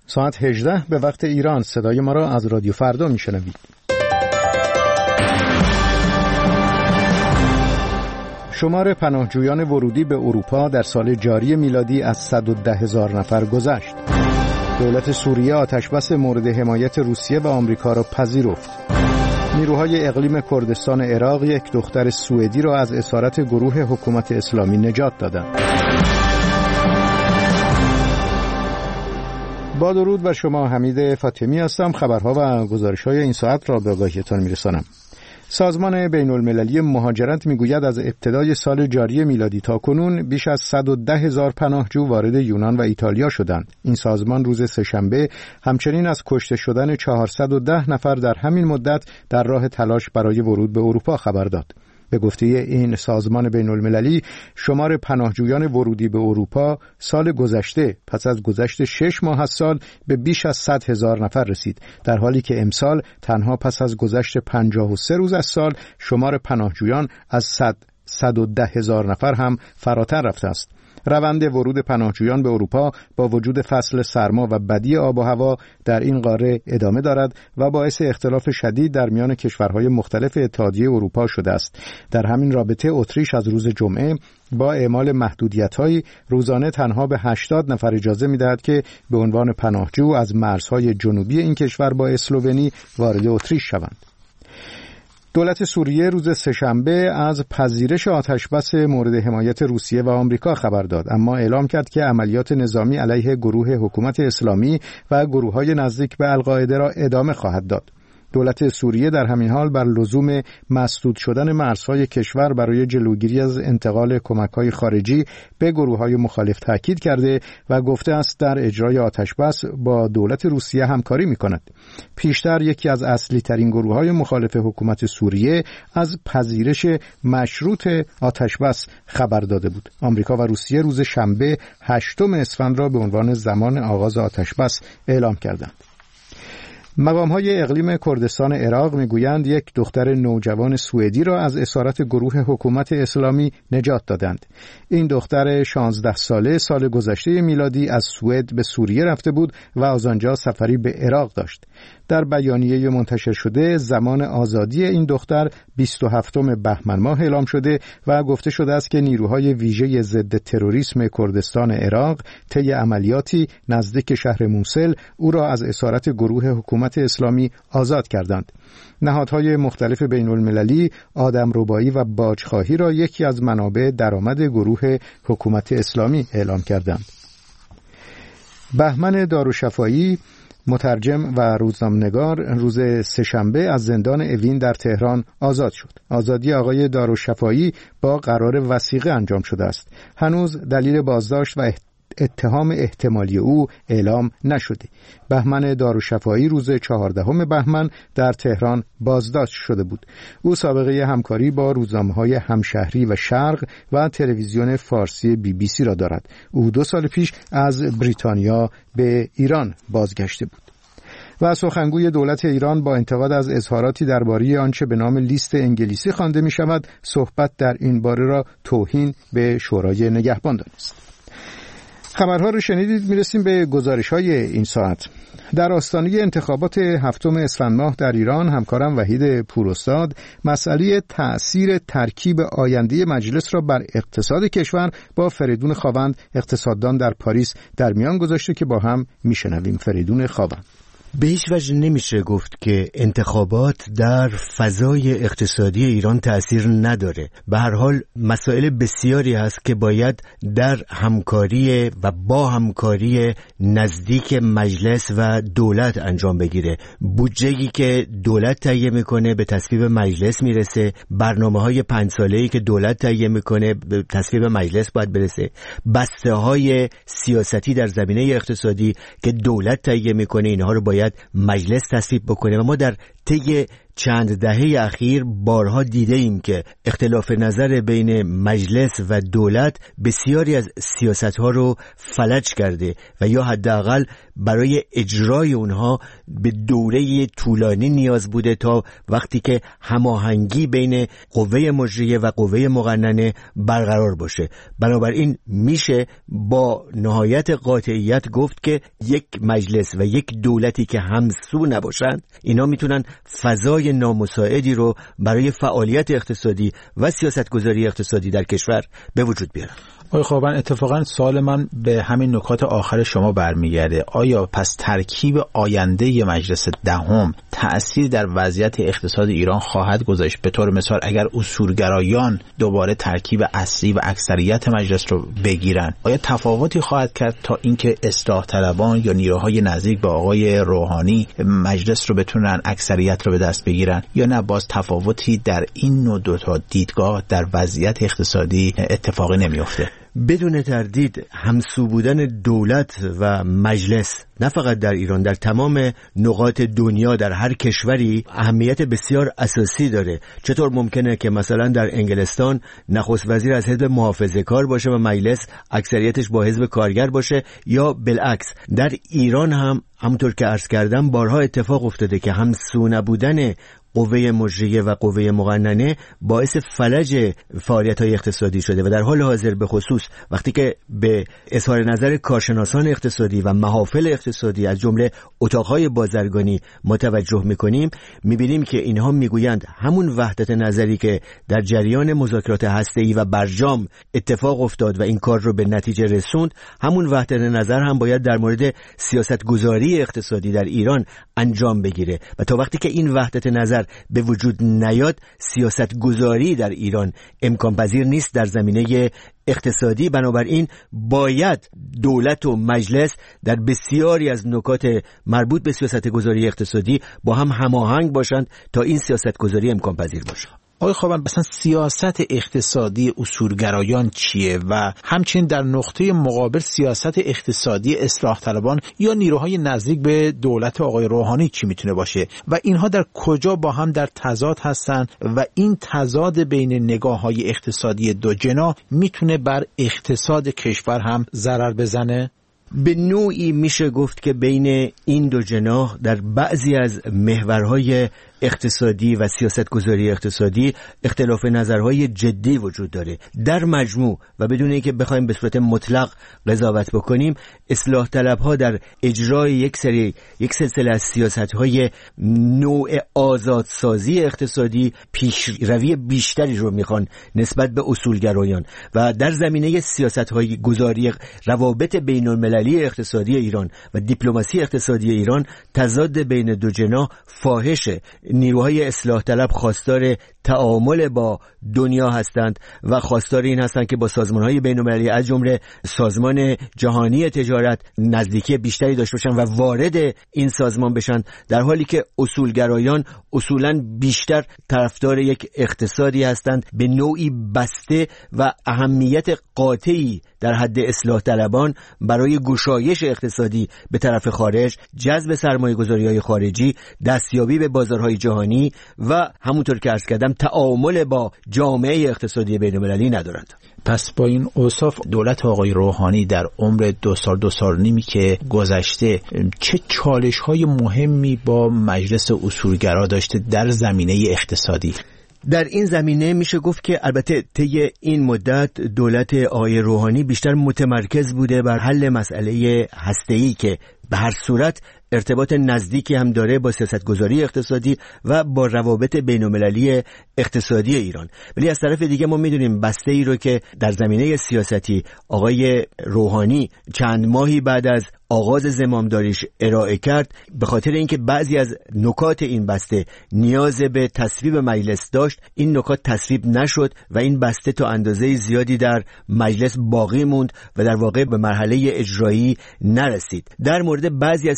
ساعت 18 به وقت ایران. صدای ما را از رادیو فردا میشنوید. شمار پناهجویان ورودی به اروپا در سال جاری میلادی از 110,000 نفر گذشت. دولت سوریه آتشبس مورد حمایت روسیه و آمریکا را پذیرفت. نیروهای اقلیم کردستان عراق یک دختر سوئدی را از اسارت گروه حکومت اسلامی نجات دادند. با درود بر شما، حمید فاطمی هستم. خبرها و گزارش‌های این ساعت را به آگاهیتان می‌رسانم. سازمان بین‌المللی مهاجرت میگوید از ابتدای سال جاری میلادی تا کنون بیش از 110,000 پناهجو وارد یونان و ایتالیا شدند. این سازمان روز سه‌شنبه همچنین از کشته شدن 410 نفر در همین مدت در راه تلاش برای ورود به اروپا خبر داد. به گفته این سازمان بین‌المللی، شمار پناهجویان ورودی به اروپا سال گذشته پس از گذشت 6 ماه از سال به بیش از 100,000 نفر رسید، در حالی که امسال تنها پس از گذشت 53 روز از سال شمار پناهجویان از 110,000 نفر هم فراتر رفته است. روند ورود پناهجویان به اروپا با وجود فصل سرما و بدی آب و هوا در این قاره ادامه دارد و باعث اختلاف شدید در میان کشورهای مختلف اتحادیه اروپا شده است. در همین رابطه اتریش از روز جمعه با اعمال محدودیت‌های روزانه تنها به 80 نفر اجازه می‌دهد که به عنوان پناهجو از مرزهای جنوبی این کشور با اسلوونی وارد اتریش شوند. دولت سوریه روز سه‌شنبه از پذیرش آتشبس مورد حمایت روسیه و آمریکا خبر داد، اما اعلام کرد که عملیات نظامی علیه گروه حکومت اسلامی و گروه‌های نزدیک به القاعده را ادامه خواهد داد. دولت سوریه در همین حال بر لزوم مسدود شدن مرزهای کشور برای جلوگیری از انتقال کمک‌های خارجی به گروه‌های مخالف تاکید کرده و گفته است در اجرای آتشبس با دولت روسیه همکاری می‌کند. پیشتر یکی از اصلی‌ترین گروه‌های مخالف حکومت سوریه از پذیرش مشروط آتشبس خبر داده بود. آمریکا و روسیه روز شنبه 8 اسفند را به عنوان زمان آغاز آتشبس اعلام کردند. مقام‌های اقلیم کردستان عراق میگویند یک دختر نوجوان سوئدی را از اسارت گروه حکومت اسلامی نجات دادند. این دختر 16 ساله سال گذشته میلادی از سوئد به سوریه رفته بود و از آنجا سفری به عراق داشت. در بیانیه منتشر شده زمان آزادی این دختر 27 بهمن ماه اعلام شده و گفته شده است که نیروهای ویژه ضد تروریسم کردستان عراق طی عملیاتی نزدیک شهر موصل او را از اسارت گروه حکومت اسلامی آزاد کردند. نهادهای مختلف بین‌المللی آدمربایی و باجخواهی را یکی از منابع درآمد گروه حکومت اسلامی اعلام کردند. بهمن دارالشفایی، مترجم و روزنامه‌نگار، روز سه‌شنبه از زندان اوین در تهران آزاد شد. آزادی آقای دارالشفایی با قرار وثیقه انجام شده است. هنوز دلیل بازداشت و اتهام احتمالی او اعلام نشده. بهمن دارالشفایی روز 14 بهمن در تهران بازداشت شده بود. او سابقه همکاری با روزنامه‌های همشهری و شرق و تلویزیون فارسی BBC را دارد. او 2 سال پیش از بریتانیا به ایران بازگشته بود. و سخنگوی دولت ایران با انتقاد از اظهاراتی درباره آنچه به نام لیست انگلیسی خوانده می شود، صحبت در این باره را توهین به شورای نگهبان دانست. خبرها رو شنیدید. میرسیم به گزارش‌های این ساعت. در آستانه انتخابات 7 اسفند ماه در ایران، همکارم وحید پوراستاد مسئله تأثیر ترکیب آینده مجلس را بر اقتصاد کشور با فریدون خاوند، اقتصاددان در پاریس، در میان گذاشته که با هم میشنویم. فریدون خاوند: به هیچ وجه نمیشه گفت که انتخابات در فضای اقتصادی ایران تأثیر نداره. به هر حال مسائل بسیاری هست که باید در همکاری و با همکاری نزدیک مجلس و دولت انجام بگیره. بودجه‌ای که دولت تهیه میکنه به تصویب مجلس میرسه، برنامه‌های 5 ساله‌ای که دولت تهیه میکنه به تصویب مجلس باید برسه، بسته‌های سیاستی در زمینه اقتصادی که دولت تهیه میکنه اینها رو باید مجلس تصویب بکنه و ما در طی چند دهه اخیر بارها دیده ایم که اختلاف نظر بین مجلس و دولت بسیاری از سیاست‌ها رو فلج کرده و یا حداقل برای اجرای اونها به دوره طولانی نیاز بوده تا وقتی که هماهنگی بین قوه مجریه و قوه مقننه برقرار باشه. بنابراین میشه با نهایت قاطعیت گفت که یک مجلس و یک دولتی که همسو نباشند، اینا میتونن فضای نامساعدی رو برای فعالیت اقتصادی و سیاستگذاری اقتصادی در کشور به وجود بیارن. آقای خوابن، اتفاقا سوال من به همین نکات آخر شما برمیگرده. آیا پس ترکیب آینده مجلس دهم تأثیر در وضعیت اقتصاد ایران خواهد گذاشت؟ به طور مثال اگر اصولگرایان دوباره ترکیب اصلی و اکثریت مجلس رو بگیرن، آیا تفاوتی خواهد کرد تا اینکه اصلاح طلبان یا نیروهای نزدیک به آقای روحانی مجلس رو بتونن اکثریت رو به دست بگیرن، یا نه باز تفاوتی در این نوع دو تا دیدگاه در وضعیت اقتصادی اتفاقی نمیفته؟ بدون تردید همسو بودن دولت و مجلس نه فقط در ایران، در تمام نقاط دنیا در هر کشوری اهمیت بسیار اساسی داره. چطور ممکنه که مثلا در انگلستان نخست وزیر از حزب محافظه‌کار باشه و مجلس اکثریتش با حزب کارگر باشه، یا بالعکس در ایران هم همونطور که عرض کردم بارها اتفاق افتاده که همسو نبودن قوه مجریه و قوه مقننه باعث فلج فعالیت‌های اقتصادی شده و در حال حاضر به خصوص وقتی که به اظهار نظر کارشناسان اقتصادی و محافل اقتصادی از جمله اتاق‌های بازرگانی متوجه می‌کنیم، می‌بینیم که اینها می‌گویند همون وحدت نظری که در جریان مذاکرات هسته‌ای و برجام اتفاق افتاد و این کار رو به نتیجه رسوند، همون وحدت نظر هم باید در مورد سیاست‌گذاری اقتصادی در ایران انجام بگیره و تا وقتی که این وحدت نظر به وجود نیاد، سیاست گذاری در ایران امکان پذیر نیست در زمینه اقتصادی. بنابراین باید دولت و مجلس در بسیاری از نکات مربوط به سیاست گذاری اقتصادی با هم هماهنگ باشند تا این سیاست گذاری امکان پذیر باشه. آقای خوابن، مثلا سیاست اقتصادی اصولگرایان چیه و همچنین در نقطه مقابل سیاست اقتصادی اصلاح طلبان یا نیروهای نزدیک به دولت آقای روحانی چی میتونه باشه و اینها در کجا با هم در تضاد هستن و این تضاد بین نگاه‌های اقتصادی دو جناح میتونه بر اقتصاد کشور هم ضرر بزنه؟ به نوعی میشه گفت که بین این دو جناح در بعضی از محورهای اقتصادی و سیاستگذاری اقتصادی اختلاف نظرهای جدی وجود داره. در مجموع و بدون اینکه بخوایم به صورت مطلق قضاوت بکنیم، اصلاح طلبها در اجرای یک سلسله از سیاستهای نوع آزادسازی اقتصادی پیشروی بیشتری رو میخوان نسبت به اصولگرایان و در زمینه سیاستهای گذاری روابط بین المللی اقتصادی ایران و دیپلماسی اقتصادی ایران تضاد بین دو جناح فاحشه. نیروهای اصلاح طلب خواستار تعامل با دنیا هستند و خواستار این هستند که با سازمان‌های بین‌المللی از جمله سازمان جهانی تجارت نزدیکی بیشتری داشته باشند و وارد این سازمان بشن، در حالی که اصولگرایان اصولاً بیشتر طرفدار یک اقتصادی هستند به نوعی بسته و اهمیت قاطعی در حد اصلاح طلبان برای گشایش اقتصادی به طرف خارج، جذب سرمایه‌گذاری‌های خارجی، دستیابی به بازارهای جهانی و همونطور که عرض کردم تعامل با جامعه اقتصادی بین‌المللی ندارند. پس با این اوصاف دولت آقای روحانی در عمر 2 سال 2 سال و نیمی که گذشته چه چالش‌های مهمی با مجلس اصولگرا داشته در زمینه اقتصادی؟ در این زمینه میشه گفت که البته طی این مدت دولت آقای روحانی بیشتر متمرکز بوده بر حل مسئله هسته‌ای که به هر صورت ارتباط نزدیکی هم داره با سیاستگذاری اقتصادی و با روابط بین‌المللی اقتصادی ایران. ولی از طرف دیگه ما میدونیم بسته ای رو که در زمینه سیاستی آقای روحانی چند ماهی بعد از آغاز زمامداریش ارائه کرد، به خاطر اینکه بعضی از نکات این بسته نیاز به تصویب مجلس داشت، این نکات تصویب نشد و این بسته تا اندازه زیادی در مجلس باقی موند و در واقع به مرحله اجرایی نرسید. در مورد بعضی از سیاست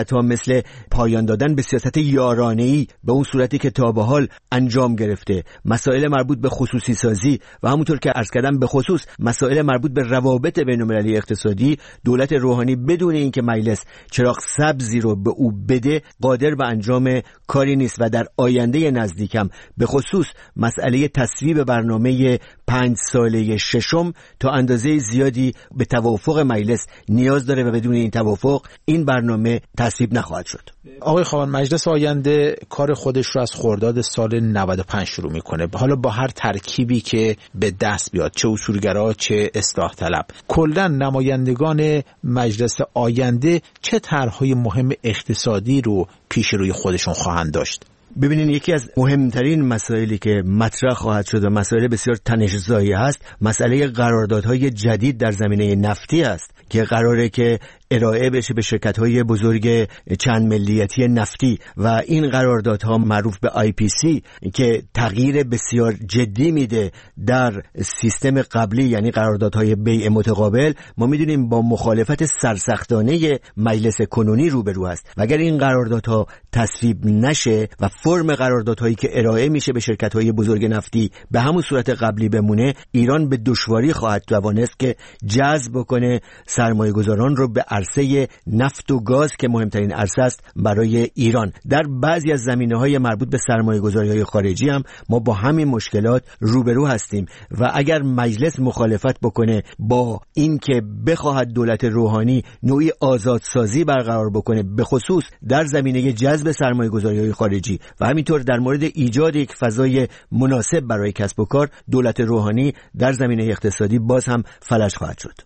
سیاست‌ها مثل پایان دادن به سیاست یارانه‌ای به اون صورتی که تا به حال انجام گرفته، مسائل مربوط به خصوصی سازی و همونطور که عرض کردم به خصوص مسائل مربوط به روابط بین‌المللی اقتصادی، دولت روحانی بدون اینکه مجلس چراغ سبزی رو به او بده قادر به انجام کاری نیست و در آینده نزدیکم به خصوص مسئله تصویب برنامه 5 ساله ششم تا اندازه زیادی به توافق مجلس نیاز داره و بدون این توافق این برنامه تصویب نخواهد شد. آقای خواهان، مجلس آینده کار خودش رو از خرداد سال 95 شروع میکنه، حالا با هر ترکیبی که به دست بیاد، چه اصولگرا چه اصلاح طلب. کلا نمایندگان مجلس آینده چه طرح‌های مهم اقتصادی رو پیش روی خودشون خواهند داشت؟ ببینین، یکی از مهمترین مسائلی که مطرح خواهد شد و مسائل بسیار تنش‌زایی هست، مسئله قراردادهای جدید در زمینه نفتی است که قراره که ارائه بشه به شرکت‌های بزرگ چند ملیتی نفتی و این قراردادها معروف به IPC که تغییر بسیار جدی میده در سیستم قبلی، یعنی قراردادهای بیع متقابل. ما میدونیم با مخالفت سرسختانه مجلس کنونی روبرو است و اگر این قراردادها تصویب نشه و فرم قراردادهایی که ارائه میشه به شرکت‌های بزرگ نفتی به همون صورت قبلی بمونه، ایران به دشواری خواهد توانست که جذب کنه سرمایه‌گذاران رو به عرصه نفت و گاز که مهمترین عرصه است برای ایران. در بعضی از زمینه‌های مربوط به سرمایه‌گذاری‌های خارجی هم ما با همین مشکلات روبرو هستیم و اگر مجلس مخالفت بکنه با اینکه بخواهد دولت روحانی نوعی آزادسازی برقرار بکنه به خصوص در زمینه جذب سرمایه‌گذاری‌های خارجی و همینطور در مورد ایجاد یک فضای مناسب برای کسب و کار، دولت روحانی در زمینه اقتصادی باز هم فلج خواهد شد.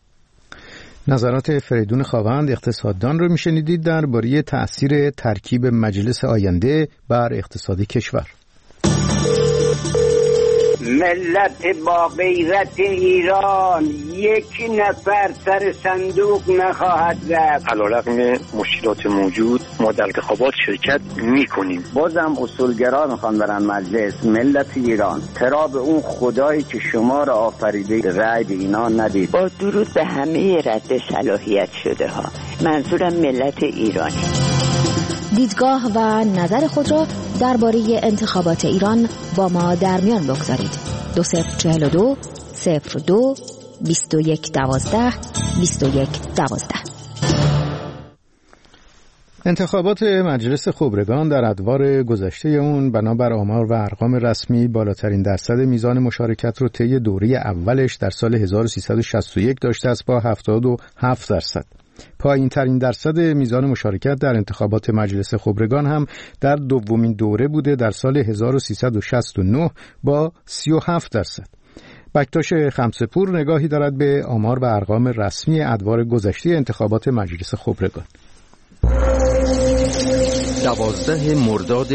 نظرات فریدون خواوند اقتصاددان رو میشنیدید درباره تأثیر ترکیب مجلس آینده بر اقتصاد کشور. ملت با غیرت ایران یک نفر سر صندوق نخواهد رفت. علیرغم مشکلات موجود ما در انتخابات شرکت میکنیم. بازم اصولگرا میخوان برن مجلس. ملت ایران چرا به اون خدایی که شما را آفریده رأی به اینا ندید؟ با درود به همه رد صلاحیت شده ها، منظورم ملت ایرانی. دیدگاه و نظر خود را درباره انتخابات ایران با ما در میان بگذارید. 2042 02 21 12 21 12. انتخابات مجلس خبرگان در ادوار گذشته اون بنابر آمار و ارقام رسمی بالاترین درصد میزان مشارکت رو طی دوره اولش در سال 1361 داشته است با 77%. پایین ترین درصد میزان مشارکت در انتخابات مجلس خبرگان هم در دومین دوره بوده در سال 1369 با 37%. بکتاش خمسه‌پور نگاهی دارد به آمار و ارقام رسمی ادوار گذشته انتخابات مجلس خبرگان. 12 مرداد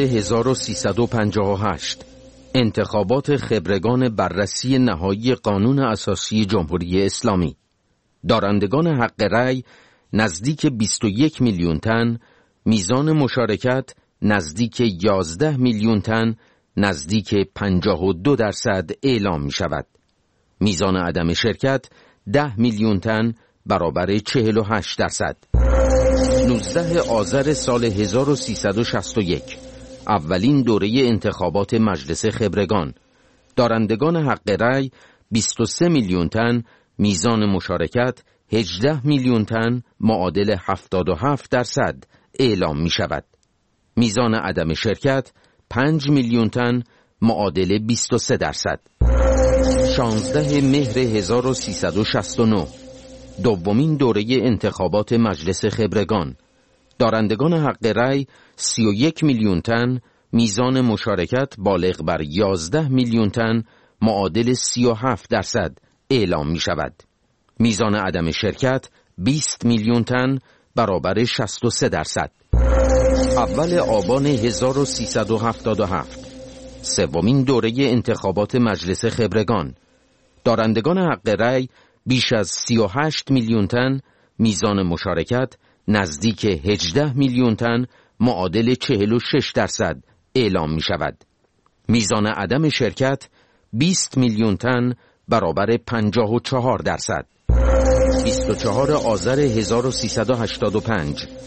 1358 انتخابات خبرگان بررسی نهایی قانون اساسی جمهوری اسلامی. دارندگان حق رأی نزدیک 21 میلیون تن، میزان مشارکت نزدیک 11 میلیون تن، نزدیک 52% اعلام می شود. میزان عدم شرکت 10 میلیون تن برابر 48%. 19 آذر سال 1361 اولین دوره انتخابات مجلس خبرگان. دارندگان حق رأی 23 میلیون تن، میزان مشارکت 18 میلیون تن معادل 77% اعلام می شود. میزان عدم شرکت 5 میلیون تن معادل 23%. 16 مهر 1369 دومین دوره انتخابات مجلس خبرگان. دارندگان حق رأی 31 میلیون تن، میزان مشارکت بالغ بر 11 میلیون تن معادل 37% اعلام می شود. میزان عدم شرکت 20 میلیون تن برابر 63%. اول آبان 1377 سومین دوره انتخابات مجلس خبرگان. دارندگان حق رأی بیش از 38 میلیون تن، میزان مشارکت نزدیک 18 میلیون تن معادل 46% اعلام می شود. میزان عدم شرکت 20 میلیون تن برابر 54%. 24 آذر 1385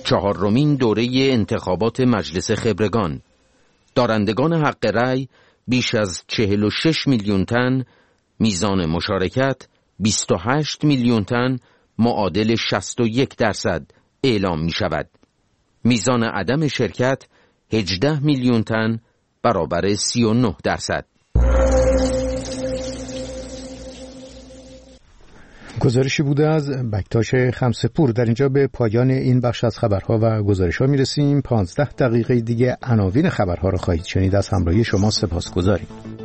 4مین دوره انتخابات مجلس خبرگان. دارندگان حق رأی بیش از 46 میلیون تن، میزان مشارکت 28 میلیون تن معادل 61% اعلام می شود. میزان عدم شرکت 18 میلیون تن برابر 39%. گزارشی بوده از بکتاش خمسه‌پور. در اینجا به پایان این بخش از خبرها و گزارش‌ها میرسیم. 15 دقیقه دیگه عناوین خبرها رو خواهید شنید. از همراهی شما سپاسگزاریم.